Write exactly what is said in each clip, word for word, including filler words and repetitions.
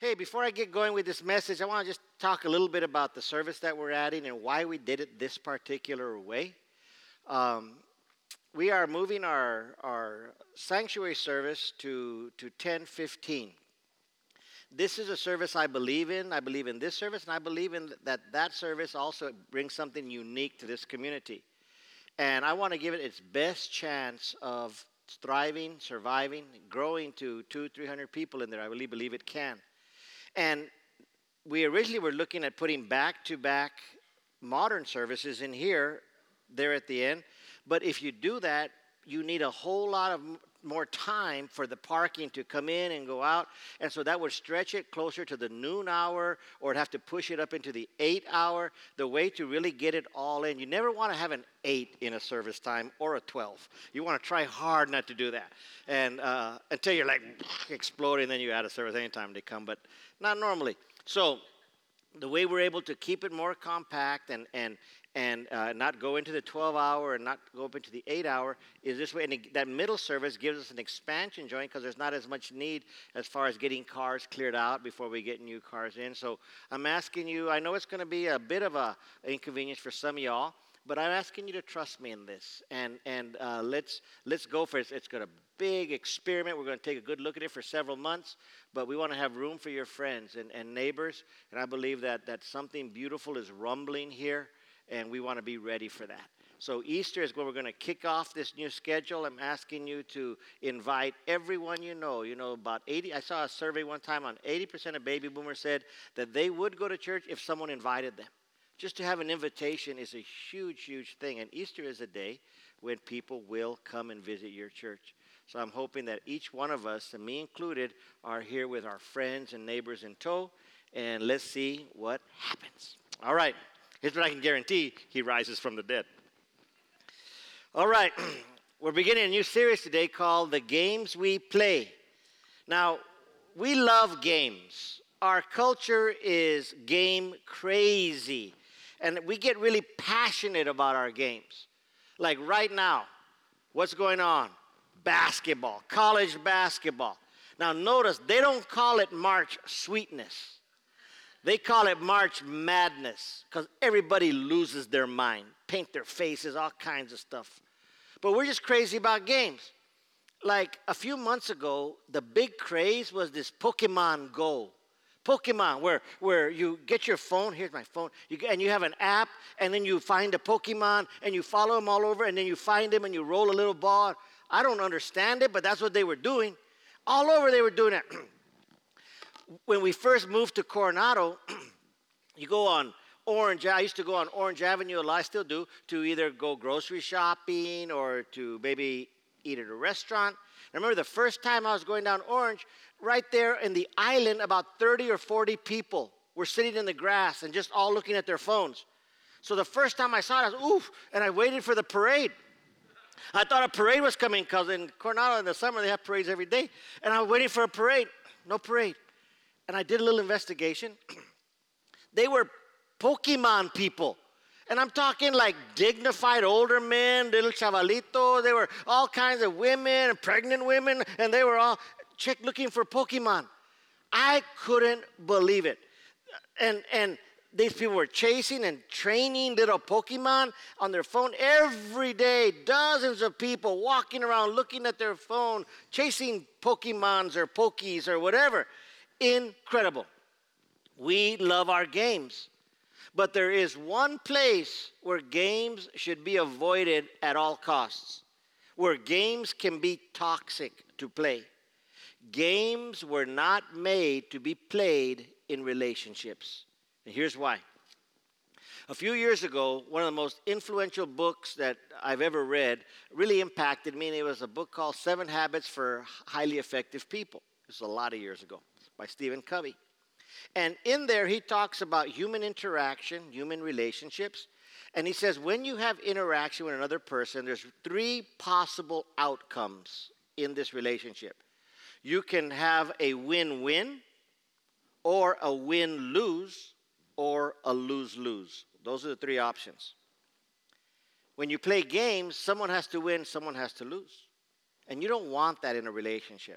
Hey, before I get going with this message, I want to just talk a little bit about the service that we're adding and why we did it this particular way. Um, we are moving our, our sanctuary service to, to ten fifteen. This is a service I believe in. I believe in this service, and I believe in that that service also brings something unique to this community. And I want to give it its best chance of thriving, surviving, growing to two, three hundred people in there. I really believe it can. And we originally were looking at putting back-to-back modern services in here, there at the end. But if you do that, you need a whole lot of more time for the parking to come in and go out. And so that would stretch it closer to the noon hour, or it'd have to push it up into the eight hour. The way to really get it all in, you never want to have an eight in a service time or a twelve. You want to try hard not to do that. And uh, until you're like exploding, then you add a service anytime they come, but not normally. So the way we're able to keep it more compact and and and uh, not go into the twelve hour and not go up into the eight hour is this way. And it, that middle service gives us an expansion joint because there's not as much need as far as getting cars cleared out before we get new cars in. So I'm asking you, I know it's going to be a bit of a inconvenience for some of y'all, but I'm asking you to trust me in this. And and uh, let's let's go for it. It's going to big experiment. We're going to take a good look at it for several months, but we want to have room for your friends and, and neighbors. And I believe that, that something beautiful is rumbling here, and we want to be ready for that. So Easter is where we're going to kick off this new schedule. I'm asking you to invite everyone you know. You know, about eighty, I saw a survey one time on eighty percent of baby boomers said that they would go to church if someone invited them. Just to have an invitation is a huge, huge thing. And Easter is a day when people will come and visit your church. So I'm hoping that each one of us, and me included, are here with our friends and neighbors in tow. And let's see what happens. All right. Here's what I can guarantee. He rises from the dead. All right. We're beginning a new series today called The Games We Play. Now, we love games. Our culture is game crazy. And we get really passionate about our games. Like right now, what's going on? Basketball, college basketball. Now notice, they don't call it March Sweetness. They call it March Madness because everybody loses their mind, paint their faces, all kinds of stuff. But we're just crazy about games. Like a few months ago, the big craze was this Pokemon Go. Pokemon, where, where you get your phone, here's my phone, you, and you have an app, and then you find a Pokemon, and you follow them all over, and then you find them, and you roll a little ball. I don't understand it, but that's what they were doing. All over they were doing it. When we first moved to Coronado, you go on Orange, I used to go on Orange Avenue a lot, I still do, to either go grocery shopping or to maybe eat at a restaurant. I remember the first time I was going down Orange, right there in the island, about thirty or forty people were sitting in the grass and just all looking at their phones. So the first time I saw it, I was, oof, and I waited for the parade. I thought a parade was coming because in Coronado in the summer they have parades every day. And I was waiting for a parade. No parade. And I did a little investigation. They were Pokemon people. And I'm talking like dignified older men, little chavalitos. They were all kinds of women and pregnant women. And they were all check looking for Pokemon. I couldn't believe it. And and these people were chasing and training little Pokemon on their phone every day. Dozens of people walking around looking at their phone, chasing Pokemons or Pokies or whatever. Incredible. We love our games. But there is one place where games should be avoided at all costs, where games can be toxic to play. Games were not made to be played in relationships. And here's why. A few years ago, one of the most influential books that I've ever read really impacted me, and it was a book called Seven Habits for Highly Effective People. This was a lot of years ago by Stephen Covey. And in there, he talks about human interaction, human relationships. And he says when you have interaction with another person, there's three possible outcomes in this relationship. You can have a win-win, or a win-lose, or a lose-lose. Those are the three options. When you play games, someone has to win, someone has to lose. And you don't want that in a relationship.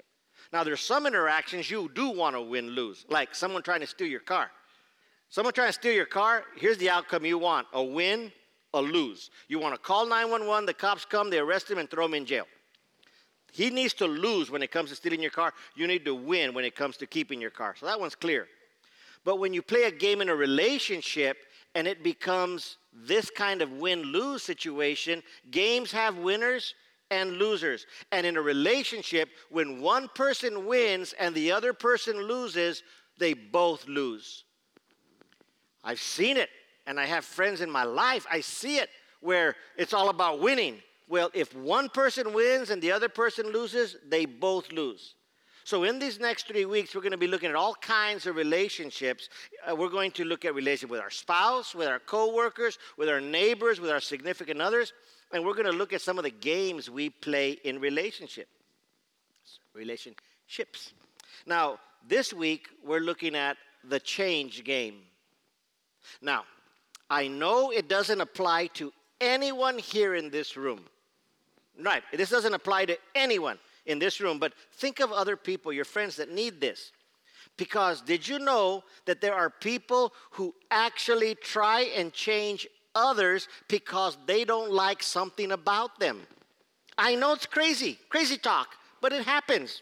Now, there's some interactions you do want to win-lose, like someone trying to steal your car. Someone trying to steal your car, here's the outcome you want, a win, a lose. You want to call nine one one, the cops come, they arrest him and throw him in jail. He needs to lose when it comes to stealing your car. You need to win when it comes to keeping your car. So that one's clear. But when you play a game in a relationship and it becomes this kind of win-lose situation, games have winners and losers. And in a relationship, when one person wins and the other person loses, they both lose. I've seen it, and I have friends in my life. I see it where it's all about winning. Well, if one person wins and the other person loses, they both lose. So in these next three weeks, we're going to be looking at all kinds of relationships. Uh, we're going to look at relationship with our spouse, with our coworkers, with our neighbors, with our significant others. And we're going to look at some of the games we play in relationship. Relationships. Now, this week, we're looking at the change game. Now, I know it doesn't apply to anyone here in this room. Right, this doesn't apply to anyone in this room, but think of other people, your friends that need this. Because did you know that there are people who actually try and change others because they don't like something about them? I know it's crazy, crazy talk, but it happens.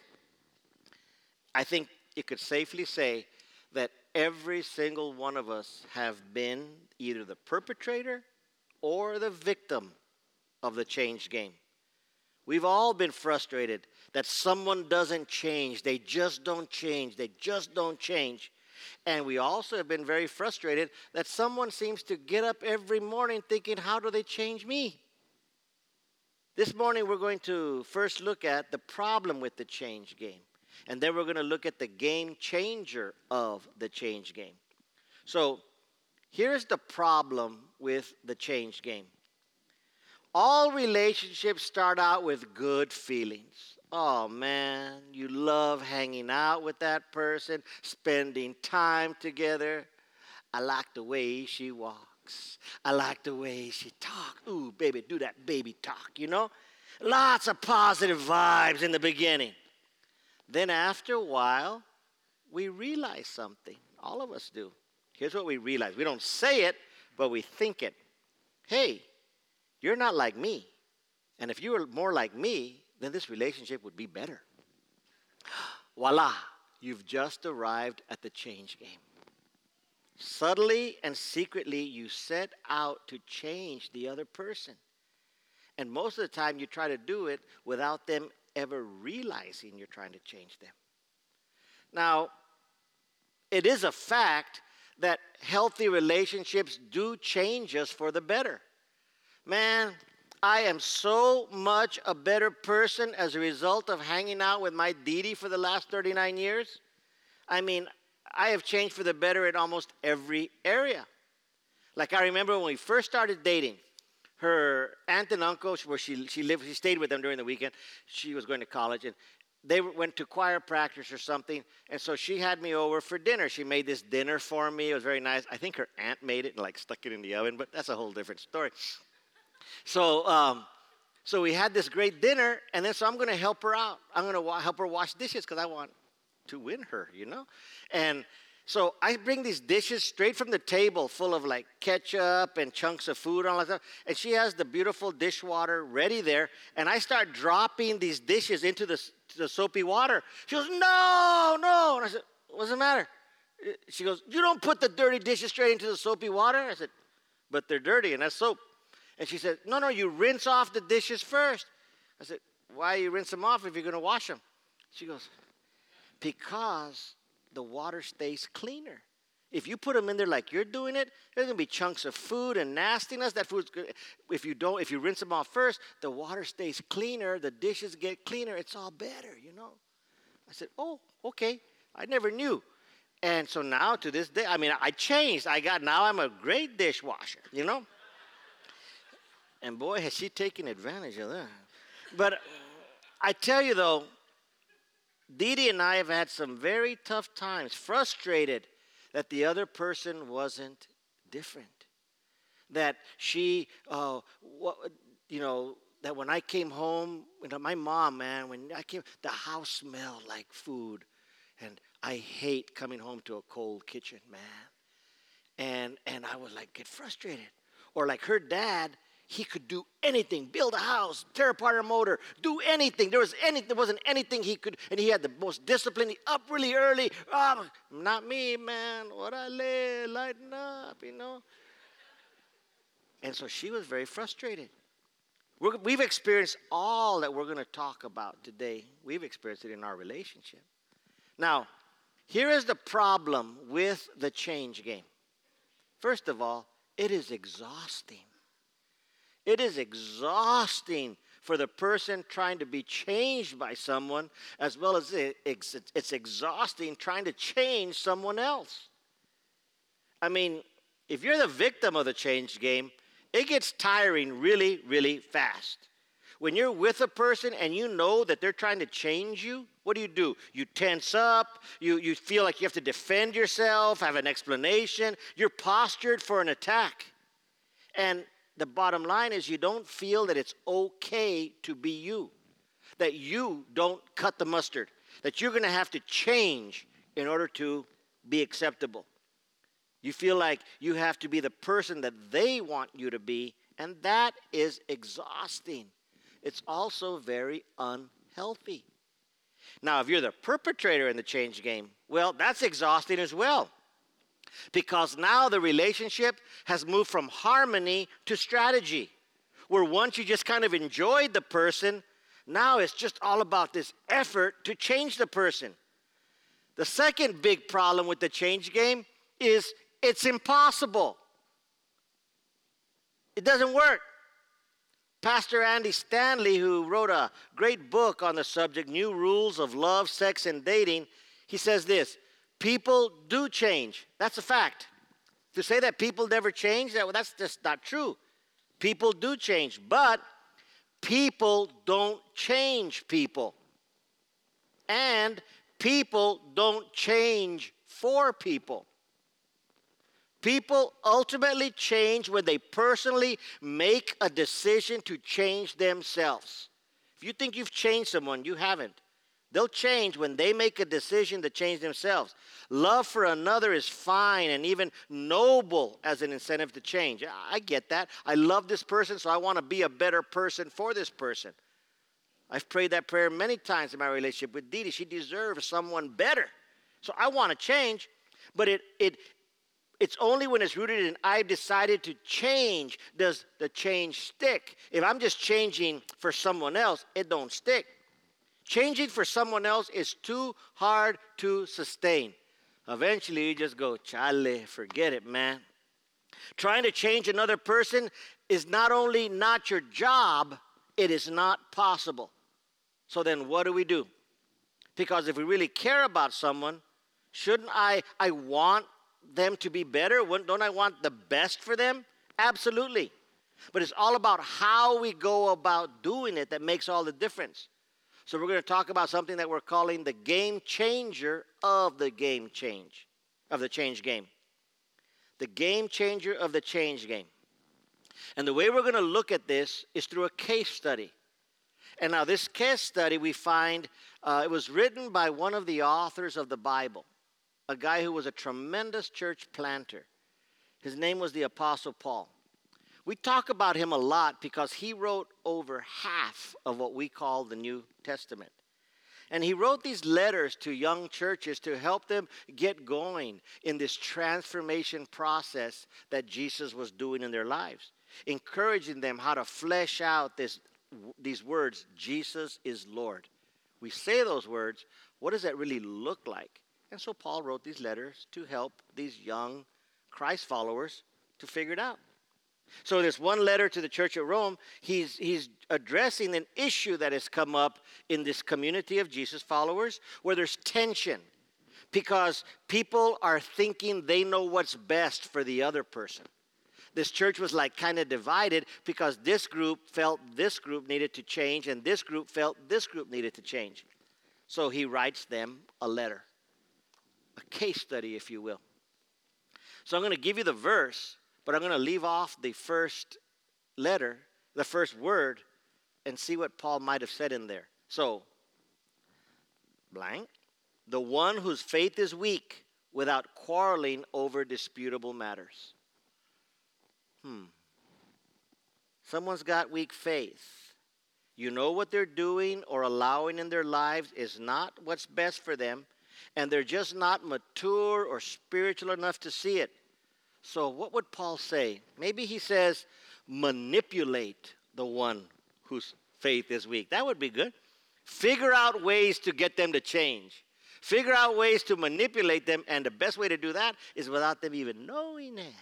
I think you could safely say that every single one of us have been either the perpetrator or the victim of the change game. We've all been frustrated that someone doesn't change. They just don't change. They just don't change. And we also have been very frustrated that someone seems to get up every morning thinking, how do they change me? This morning we're going to first look at the problem with the change game. And then we're going to look at the game changer of the change game. So here's the problem with the change game. All relationships start out with good feelings. Oh, man, you love hanging out with that person, spending time together. I like the way she walks. I like the way she talks. Ooh, baby, do that baby talk, you know? Lots of positive vibes in the beginning. Then after a while, we realize something. All of us do. Here's what we realize. We don't say it, but we think it. Hey, you're not like me. And if you were more like me, then this relationship would be better. Voila, you've just arrived at the change game. Subtly and secretly, you set out to change the other person. And most of the time, you try to do it without them ever realizing you're trying to change them. Now, it is a fact that healthy relationships do change us for the better. Man, I am so much a better person as a result of hanging out with my Didi for the last thirty-nine years. I mean, I have changed for the better in almost every area. Like I remember when we first started dating, her aunt and uncle, where she, she lived, she stayed with them during the weekend. She was going to college, and they went to choir practice or something, and so she had me over for dinner. She made this dinner for me. It was very nice. I think her aunt made it and like stuck it in the oven, but that's a whole different story. So, um, so we had this great dinner, and then so I'm going to help her out. I'm going to wa- help her wash dishes because I want to win her, you know. And so I bring these dishes straight from the table full of like ketchup and chunks of food and all that stuff. And she has the beautiful dishwater ready there. And I start dropping these dishes into the, the soapy water. She goes, no, no. And I said, what's the matter? She goes, you don't put the dirty dishes straight into the soapy water? I said, but they're dirty and that's soap. And she said, no, no, you rinse off the dishes first. I said, why you rinse them off if you're going to wash them? She goes, because the water stays cleaner. If you put them in there like you're doing it, there's going to be chunks of food and nastiness. That food's good. If you don't, if you rinse them off first, the water stays cleaner, the dishes get cleaner. It's all better, you know. I said, oh, okay. I never knew. And so now to this day, I mean, I changed. I got, now I'm a great dishwasher, you know. And boy, has she taken advantage of that. But I tell you, though, Didi and I have had some very tough times, frustrated that the other person wasn't different. That she, uh, what, you know, that when I came home, you know, my mom, man, when I came, the house smelled like food. And I hate coming home to a cold kitchen, man. And and I was like, get frustrated. Or like her dad, he could do anything, build a house, tear apart a motor, do anything. There was any, there wasn't anything he could, and he had the most discipline. He up really early. Oh, not me, man. Orale, lighten up, you know. And so she was very frustrated. We're, we've experienced all that we're going to talk about today. We've experienced it in our relationship. Now, here is the problem with the change game. First of all, it is exhausting. It is exhausting for the person trying to be changed by someone, as well as it, it's, it's exhausting trying to change someone else. I mean, if you're the victim of the change game, it gets tiring really, really fast. When you're with a person and you know that they're trying to change you, what do you do? You tense up. You, you feel like you have to defend yourself, have an explanation. You're postured for an attack. And the bottom line is you don't feel that it's okay to be you, that you don't cut the mustard, that you're going to have to change in order to be acceptable. You feel like you have to be the person that they want you to be, and that is exhausting. It's also very unhealthy. Now, if you're the perpetrator in the change game, well, that's exhausting as well. Because now the relationship has moved from harmony to strategy. Where once you just kind of enjoyed the person, now it's just all about this effort to change the person. The second big problem with the change game is it's impossible. It doesn't work. Pastor Andy Stanley, who wrote a great book on the subject, New Rules of Love, Sex, and Dating, he says this: people do change. That's a fact. To say that people never change, that, well, that's just not true. People do change, but people don't change people. And people don't change for people. People ultimately change when they personally make a decision to change themselves. If you think you've changed someone, you haven't. They'll change when they make a decision to change themselves. Love for another is fine and even noble as an incentive to change. I get that. I love this person, so I want to be a better person for this person. I've prayed that prayer many times in my relationship with Dee Dee. She deserves someone better. So I want to change, but it it it's only when it's rooted in I've decided to change does the change stick. If I'm just changing for someone else, it don't stick. Changing for someone else is too hard to sustain. Eventually, you just go, chale, forget it, man. Trying to change another person is not only not your job, it is not possible. So then what do we do? Because if we really care about someone, shouldn't I, I want them to be better? Don't I want the best for them? Absolutely. But it's all about how we go about doing it that makes all the difference. So we're going to talk about something that we're calling the game changer of the game change, of the change game. The game changer of the change game. And the way we're going to look at this is through a case study. And now this case study we find, uh, it was written by one of the authors of the Bible, a guy who was a tremendous church planter. His name was the Apostle Paul. We talk about him a lot because he wrote over half of what we call the New Testament. And he wrote these letters to young churches to help them get going in this transformation process that Jesus was doing in their lives, encouraging them how to flesh out this, these words, Jesus is Lord. We say those words, what does that really look like? And so Paul wrote these letters to help these young Christ followers to figure it out. So this one letter to the church at Rome, he's, he's addressing an issue that has come up in this community of Jesus followers where there's tension because people are thinking they know what's best for the other person. This church was like kind of divided because this group felt this group needed to change and this group felt this group needed to change. So he writes them a letter, a case study, if you will. So I'm going to give you the verse, but I'm going to leave off the first letter, the first word, and see what Paul might have said in there. So, blank, the one whose faith is weak without quarreling over disputable matters. Hmm. Someone's got weak faith. You know what they're doing or allowing in their lives is not what's best for them, and they're just not mature or spiritual enough to see it. So what would Paul say? Maybe he says, manipulate the one whose faith is weak. That would be good. Figure out ways to get them to change. Figure out ways to manipulate them, and the best way to do that is without them even knowing it.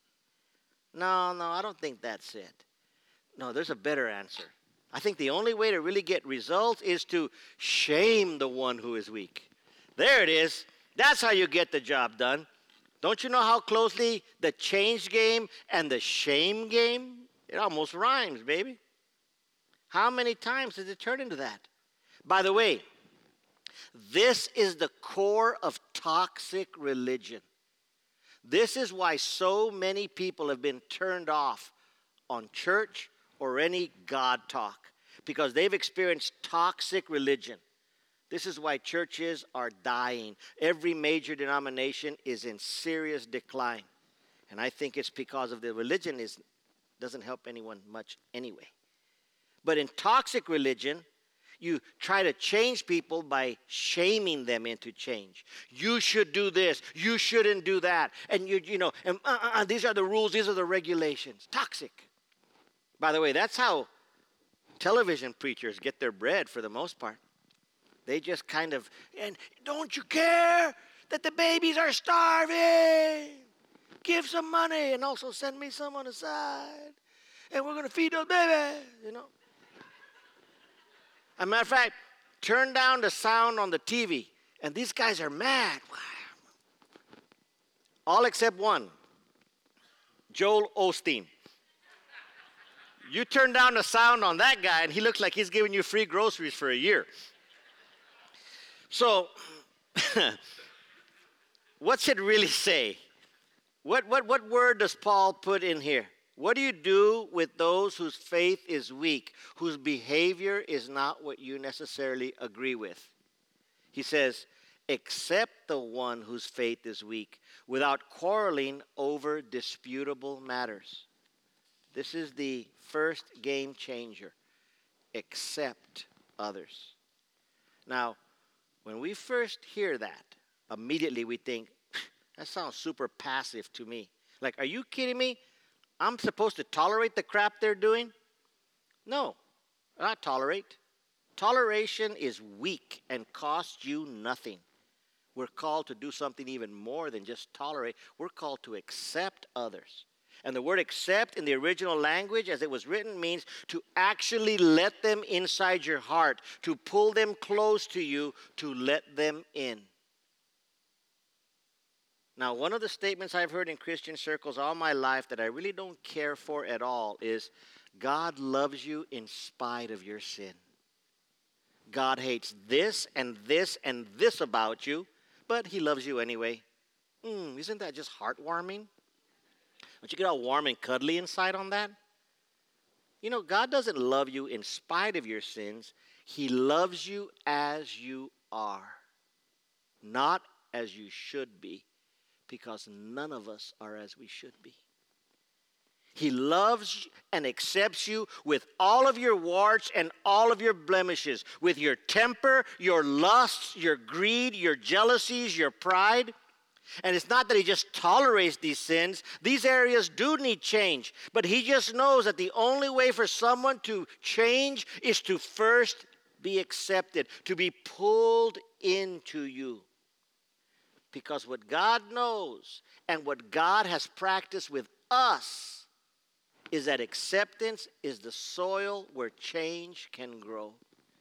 No, no, I don't think that's it. No, there's a better answer. I think the only way to really get results is to shame the one who is weak. There it is. That's how you get the job done. Don't you know how closely the change game and the shame game, it almost rhymes, baby. How many times does it turn into that? By the way, this is the core of toxic religion. This is why so many people have been turned off on church or any God talk, because they've experienced toxic religion. This is why churches are dying. Every major denomination is in serious decline. And I think it's because of the religion is doesn't help anyone much anyway. But in toxic religion, you try to change people by shaming them into change. You should do this. You shouldn't do that. And you, you know, and uh, uh, these are the rules. These are the regulations. Toxic. By the way, that's how television preachers get their bread for the most part. They just kind of, and don't you care that the babies are starving? Give some money and also send me some on the side. And we're going to feed those babies, you know. As a matter of fact, turn down the sound on the T V, and these guys are mad. All except one, Joel Osteen. You turn down the sound on that guy, and he looks like he's giving you free groceries for a year. So, what's it really say? What, what, what word does Paul put in here? What do you do with those whose faith is weak, whose behavior is not what you necessarily agree with? He says, accept the one whose faith is weak without quarreling over disputable matters. This is the first game changer. Accept others. Now, when we first hear that, immediately we think, that sounds super passive to me. Like, are you kidding me? I'm supposed to tolerate the crap they're doing? No, not tolerate. Toleration is weak and costs you nothing. We're called to do something even more than just tolerate. We're called to accept others. And the word accept in the original language as it was written means to actually let them inside your heart, to pull them close to you, to let them in. Now, one of the statements I've heard in Christian circles all my life that I really don't care for at all is, God loves you in spite of your sin. God hates this and this and this about you, but he loves you anyway. Mm, isn't that just heartwarming? Don't you get all warm and cuddly inside on that? You know, God doesn't love you in spite of your sins. He loves you as you are, not as you should be, because none of us are as we should be. He loves and accepts you with all of your warts and all of your blemishes, with your temper, your lusts, your greed, your jealousies, your pride. And it's not that he just tolerates these sins. These areas do need change. But he just knows that the only way for someone to change is to first be accepted, to be pulled into you. Because what God knows and what God has practiced with us is that acceptance is the soil where change can grow.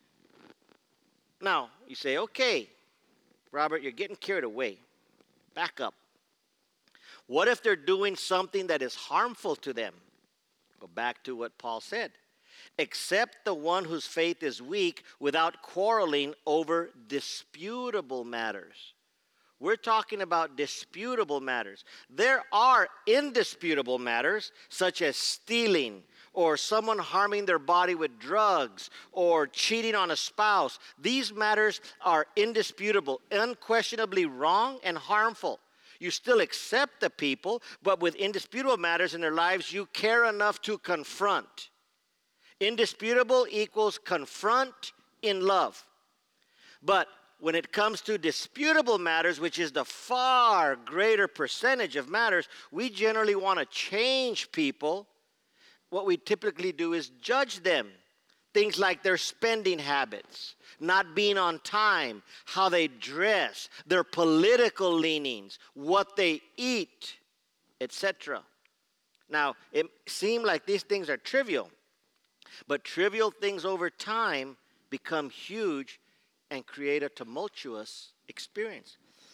Now, you say, okay, Robert, you're getting carried away. Back up. What if they're doing something that is harmful to them? Go back to what Paul said. Accept the one whose faith is weak without quarreling over disputable matters. We're talking about disputable matters. There are indisputable matters, such as stealing or someone harming their body with drugs, or cheating on a spouse. These matters are indisputable, unquestionably wrong and harmful. You still accept the people, but with indisputable matters in their lives, you care enough to confront. Indisputable equals confront in love. But when it comes to disputable matters, which is the far greater percentage of matters, we generally want to change people. What we typically do is judge them. Things like their spending habits, not being on time, how they dress, their political leanings, what they eat, et cetera. Now, it seems like these things are trivial, but trivial things over time become huge and create a tumultuous experience.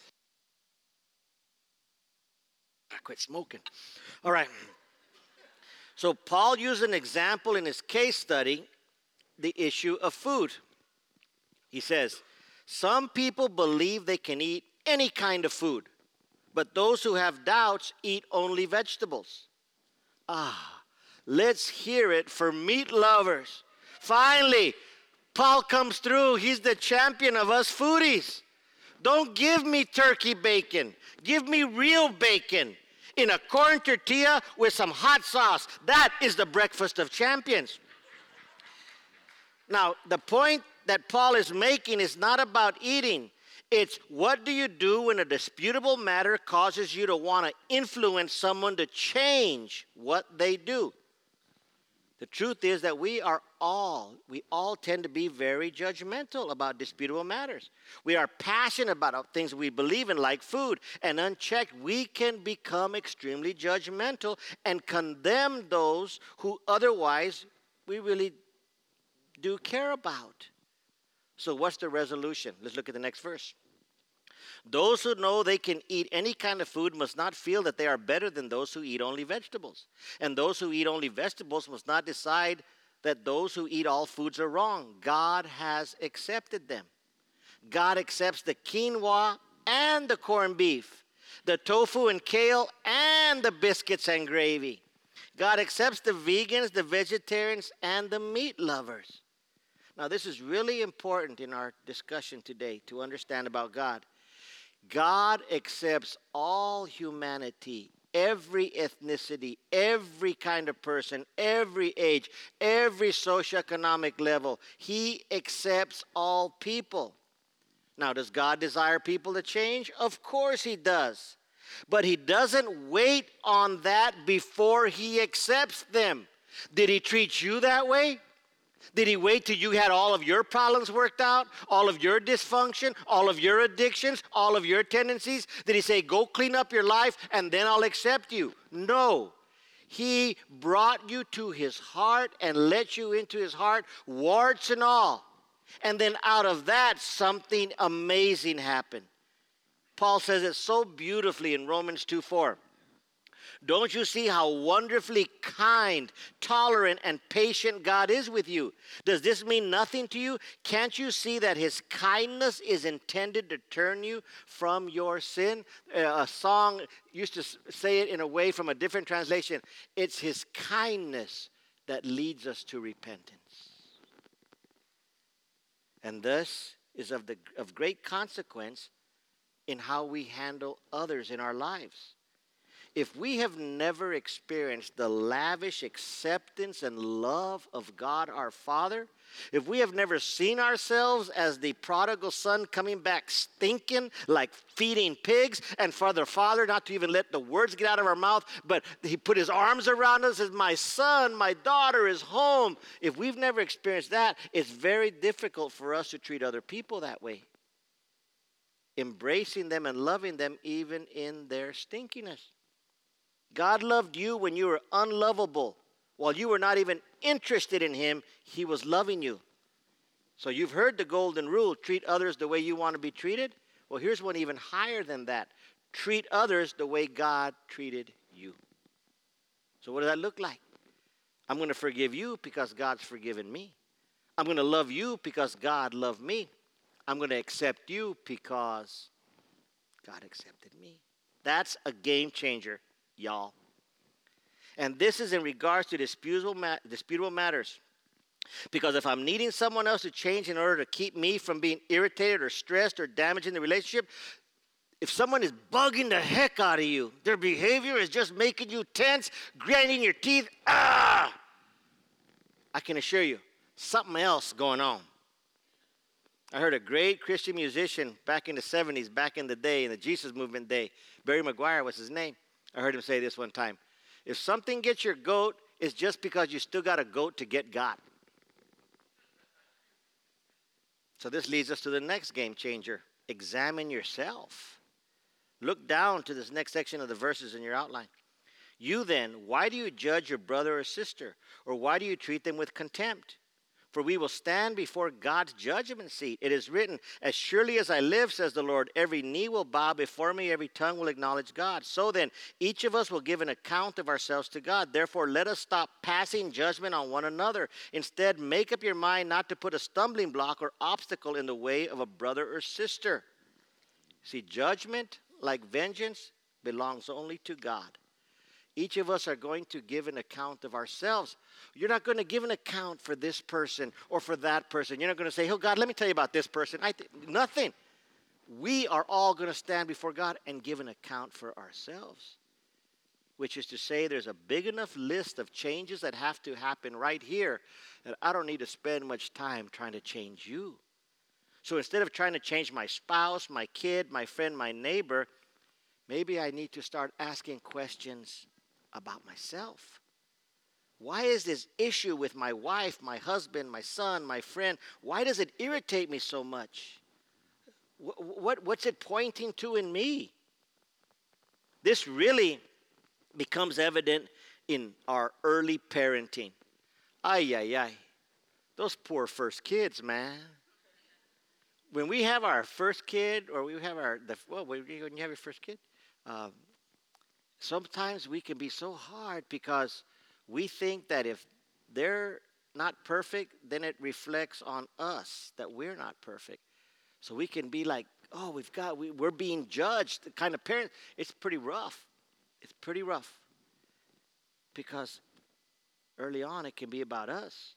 I quit smoking. All right. So Paul used an example in his case study, the issue of food. He says, some people believe they can eat any kind of food, but those who have doubts eat only vegetables. Ah, let's hear it for meat lovers. Finally, Paul comes through. He's the champion of us foodies. Don't give me turkey bacon. Give me real bacon in a corn tortilla with some hot sauce. That is the breakfast of champions. Now, the point that Paul is making is not about eating. It's what do you do when a disputable matter causes you to want to influence someone to change what they do. The truth is that we are all, we all tend to be very judgmental about disputable matters. We are passionate about things we believe in, like food, and unchecked, we can become extremely judgmental and condemn those who otherwise we really do care about. So what's the resolution? Let's look at the next verse. Those who know they can eat any kind of food must not feel that they are better than those who eat only vegetables. And those who eat only vegetables must not decide that those who eat all foods are wrong. God has accepted them. God accepts the quinoa and the corned beef, the tofu and kale and the biscuits and gravy. God accepts the vegans, the vegetarians, and the meat lovers. Now, this is really important in our discussion today to understand about God. God accepts all humanity, every ethnicity, every kind of person, every age, every socioeconomic level. He accepts all people. Now, does God desire people to change? Of course he does. But he doesn't wait on that before he accepts them. Did he treat you that way? Did he wait till you had all of your problems worked out, all of your dysfunction, all of your addictions, all of your tendencies? Did he say, go clean up your life and then I'll accept you? No. He brought you to his heart and let you into his heart, warts and all. And then out of that, something amazing happened. Paul says it so beautifully in Romans two four. Don't you see how wonderfully kind, tolerant, and patient God is with you? Does this mean nothing to you? Can't you see that his kindness is intended to turn you from your sin? Uh, a song used to say it in a way from a different translation. It's his kindness that leads us to repentance. And thus is of, the, of great consequence in how we handle others in our lives. If we have never experienced the lavish acceptance and love of God our Father, if we have never seen ourselves as the prodigal son coming back stinking like feeding pigs, and for the Father not to even let the words get out of our mouth, but he put his arms around us as my son, my daughter is home. If we've never experienced that, it's very difficult for us to treat other people that way. Embracing them and loving them even in their stinkiness. God loved you when you were unlovable. While you were not even interested in him, he was loving you. So you've heard the golden rule, treat others the way you want to be treated. Well, here's one even higher than that. Treat others the way God treated you. So what does that look like? I'm going to forgive you because God's forgiven me. I'm going to love you because God loved me. I'm going to accept you because God accepted me. That's a game changer, y'all. And this is in regards to disputable, ma- disputable matters. Because if I'm needing someone else to change in order to keep me from being irritated or stressed or damaging the relationship, if someone is bugging the heck out of you, their behavior is just making you tense, grinding your teeth, ah, I can assure you, something else going on. I heard a great Christian musician back in the seventies, back in the day, in the Jesus movement day. Barry McGuire was his name. I heard him say this one time. If something gets your goat, it's just because you still got a goat to get got. So this leads us to the next game changer. Examine yourself. Look down to this next section of the verses in your outline. You then, why do you judge your brother or sister? Or why do you treat them with contempt? For we will stand before God's judgment seat. It is written, as surely as I live, says the Lord, every knee will bow before me, every tongue will acknowledge God. So then, each of us will give an account of ourselves to God. Therefore, let us stop passing judgment on one another. Instead, make up your mind not to put a stumbling block or obstacle in the way of a brother or sister. See, judgment, like vengeance, belongs only to God. Each of us are going to give an account of ourselves. You're not going to give an account for this person or for that person. You're not going to say, oh, God, let me tell you about this person. I th-. Nothing. We are all going to stand before God and give an account for ourselves, which is to say there's a big enough list of changes that have to happen right here that I don't need to spend much time trying to change you. So instead of trying to change my spouse, my kid, my friend, my neighbor, maybe I need to start asking questions about myself. Why is this issue with my wife, my husband, my son, my friend, why does it irritate me so much? What, what, what's it pointing to in me? This really becomes evident in our early parenting. Ay, ay, ay. Those poor first kids, man. When we have our first kid, or we have our, the, well, when you have your first kid, uh, sometimes we can be so hard because we think that if they're not perfect, then it reflects on us that we're not perfect. So we can be like, oh, we've got, we, we're being judged, the kind of parent. It's pretty rough. It's pretty rough. Because early on it can be about us.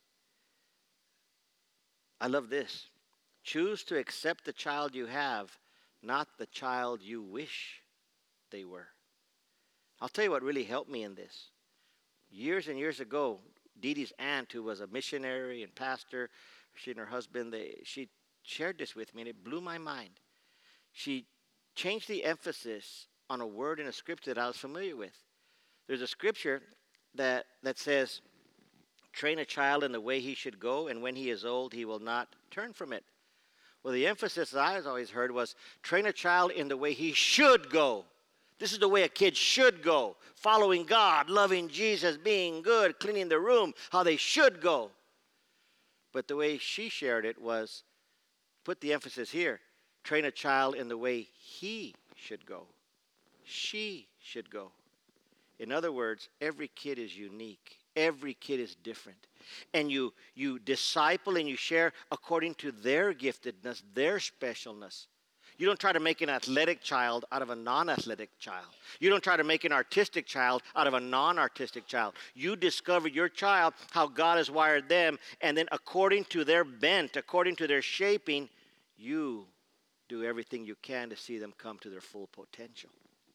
I love this. Choose to accept the child you have, not the child you wish they were. I'll tell you what really helped me in this. Years and years ago, Dee Dee's aunt, who was a missionary and pastor, she and her husband, they, she shared this with me, and it blew my mind. She changed the emphasis on a word in a scripture that I was familiar with. There's a scripture that, that says, train a child in the way he should go, and when he is old, he will not turn from it. Well, the emphasis that I always heard was, train a child in the way he should go. This is the way a kid should go. Following God, loving Jesus, being good, cleaning the room, how they should go. But the way she shared it was, put the emphasis here. Train a child in the way he should go. She should go. In other words, every kid is unique. Every kid is different. And you, you disciple and you share according to their giftedness, their specialness. You don't try to make an athletic child out of a non-athletic child. You don't try to make an artistic child out of a non-artistic child. You discover your child, how God has wired them, and then according to their bent, according to their shaping, you do everything you can to see them come to their full potential.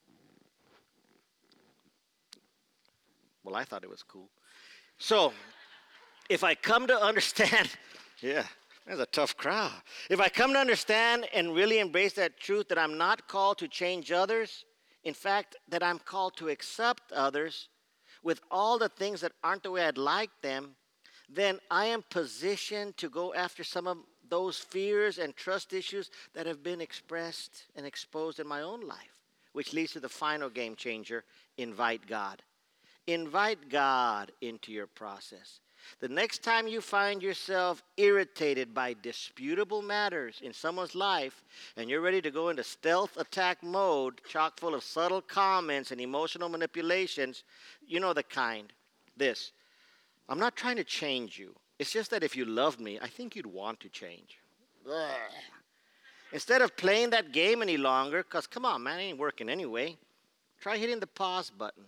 Well, I thought it was cool. So, if I come to understand, yeah. That's a tough crowd. If I come to understand and really embrace that truth that I'm not called to change others, in fact, that I'm called to accept others with all the things that aren't the way I'd like them, then I am positioned to go after some of those fears and trust issues that have been expressed and exposed in my own life, which leads to the final game changer, invite God. Invite God into your process. The next time you find yourself irritated by disputable matters in someone's life and you're ready to go into stealth attack mode, chock full of subtle comments and emotional manipulations, you know the kind. This, I'm not trying to change you. It's just that if you loved me, I think you'd want to change. Ugh. Instead of playing that game any longer, because come on, man, it ain't working anyway, try hitting the pause button.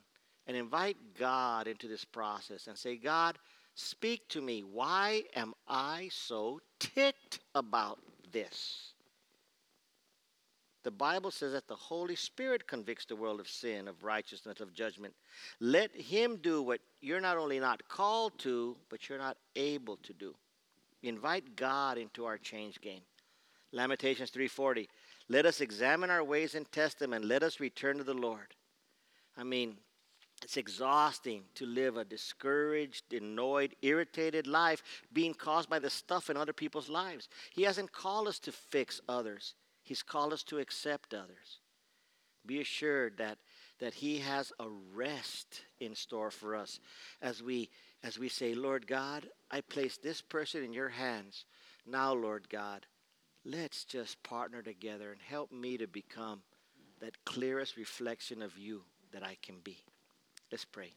and invite God into this process and say, God, speak to me. Why am I so ticked about this? The Bible says that the Holy Spirit convicts the world of sin, of righteousness, of judgment. Let him do what you're not only not called to, but you're not able to do. Invite God into our change game. Lamentations three forty. Let us examine our ways and test them, and let us return to the Lord. I mean, it's exhausting to live a discouraged, annoyed, irritated life being caused by the stuff in other people's lives. He hasn't called us to fix others. He's called us to accept others. Be assured that, that he has a rest in store for us as we, as we say, Lord God, I place this person in your hands. Now, Lord God, let's just partner together and help me to become that clearest reflection of you that I can be. Let's pray.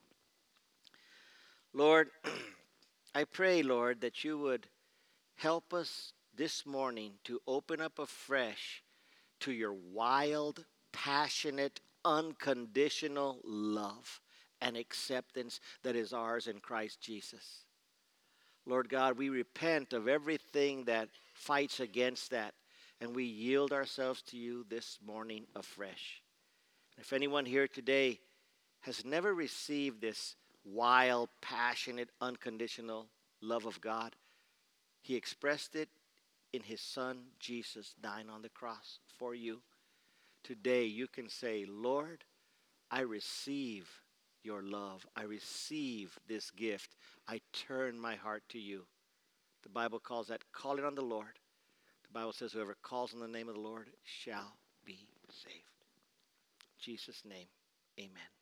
Lord, I pray, Lord, that you would help us this morning to open up afresh to your wild, passionate, unconditional love and acceptance that is ours in Christ Jesus. Lord God, we repent of everything that fights against that, and we yield ourselves to you this morning afresh. If anyone here today has never received this wild, passionate, unconditional love of God, he expressed it in his son, Jesus, dying on the cross for you. Today, you can say, Lord, I receive your love. I receive this gift. I turn my heart to you. The Bible calls that calling on the Lord. The Bible says whoever calls on the name of the Lord shall be saved. In Jesus' name, amen.